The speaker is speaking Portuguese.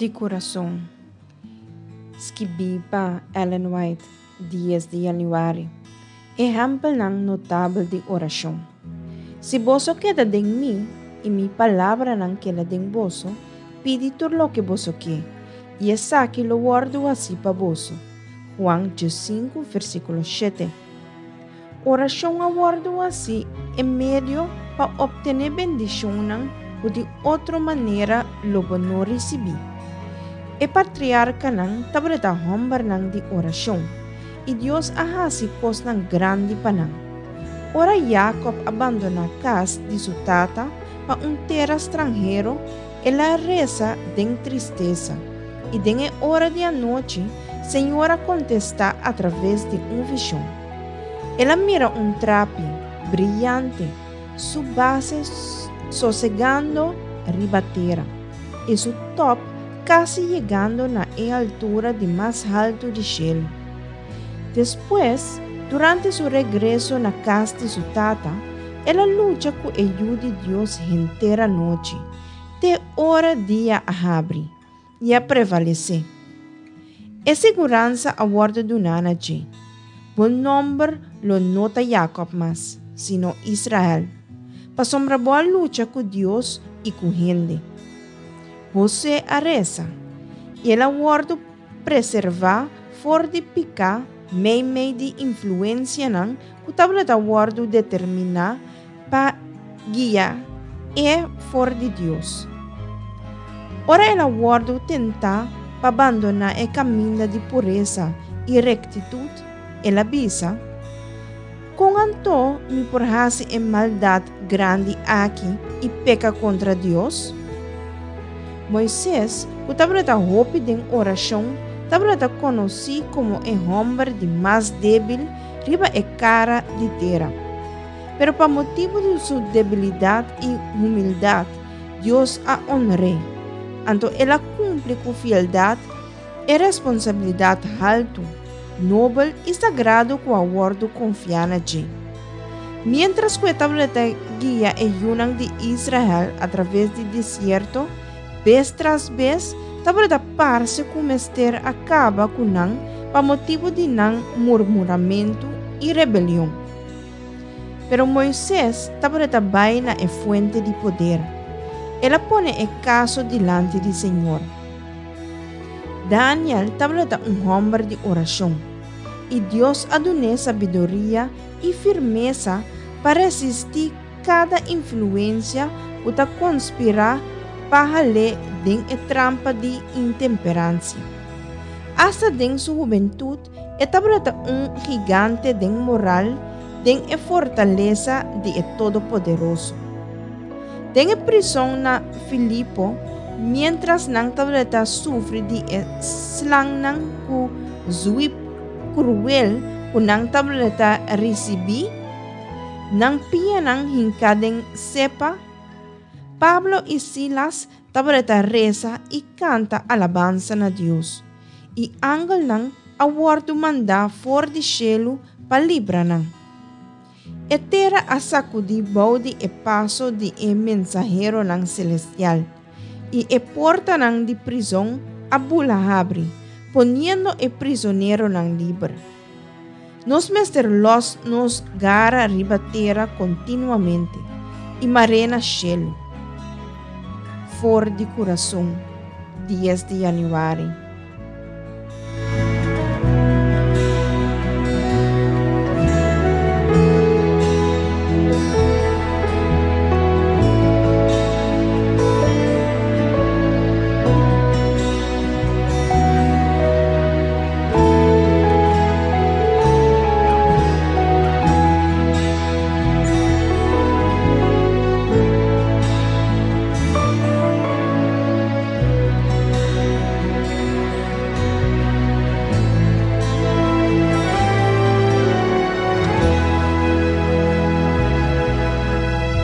de coração. Escrevi Ellen White, 10 de januário. Exemplo notável de oração. Se você queda de mim, e minha palavra não queda de você, pedi tudo o que você quer, e essa que lo guardo assim para você. Juan 5, versículo 7. Oração aguardo assim é meio para obter bendição ou de outra maneira logo não recebi. E patriarca não tabreta hombar de oração, e Deus ahasi coisa grande para não. Ora Jacob abandona a casa de sua tata para terra estrangeiro, ela reza de tristeza, e de hora de noite, Senhora contesta através de visão. Ela mira trape brilhante, sua base sossegando ribatera, e seu top quase chegando na altura de mais alto de cielo. Depois, durante seu regresso na casa de sua tata, ela luta com a ajuda de Deus inteira noite, até hora dia a abrir e a prevalecer. E segurança a bordo do Nanaji. Bom número lo nota Jacob mas, sino Israel. Para sombra boa luta com Deus e com gente. Você a reza. E ela guarda preservar for de picar meio de influência não que o tableta guarda determinar para guiar e for de Deus. Ora ela guarda tentar para abandonar o caminho de pureza e rectitude, ela avisa. Com anto me porrase em maldade grande aqui e peca contra Deus? Moisés, que tabreta hope de oração, tabreta conheci como o homem de mais débil riba e cara de terra. Pero para motivo de sua debilidade e humildade, Deus a honrou. Anto ela cumpre com fialdade e responsabilidade alto, nobre e sagrado que aguardo confiar na G. Mientras que a tableta guia e Yunan de Israel através do deserto, vez tras vez, tableta parece que o mestre acaba com não para motivo de não murmuramento e rebelião. Pero Moisés tableta vai na fonte de poder. Ela põe o caso diante do Senhor. Daniel tableta homem de oração. E Deus adune sabedoria e firmeza para resistir cada influência ou da conspirar para ler de trampa de intemperância. Hasta de sua juventude, tableta gigante de moral, de fortaleza de Todo-Poderoso. Tem prisão na Filipo, mientras nang tableta sufre de slang nang ku zui cruel ku nang tableta recebi, nang pia nang hinkadeng sepa. Pablo e Silas tableta reza e canta alabanza na Deus. E angel nang awardo manda for de cielo pa libra nang. E terra a sacudi baudi e passo de mensajero ng celestial, e porta ng de prisão a bula abre, poniendo e prisionero ng libre. Nos mesterlos nos gara riba terra continuamente, e marena cielo. For de coração, 10 de januário.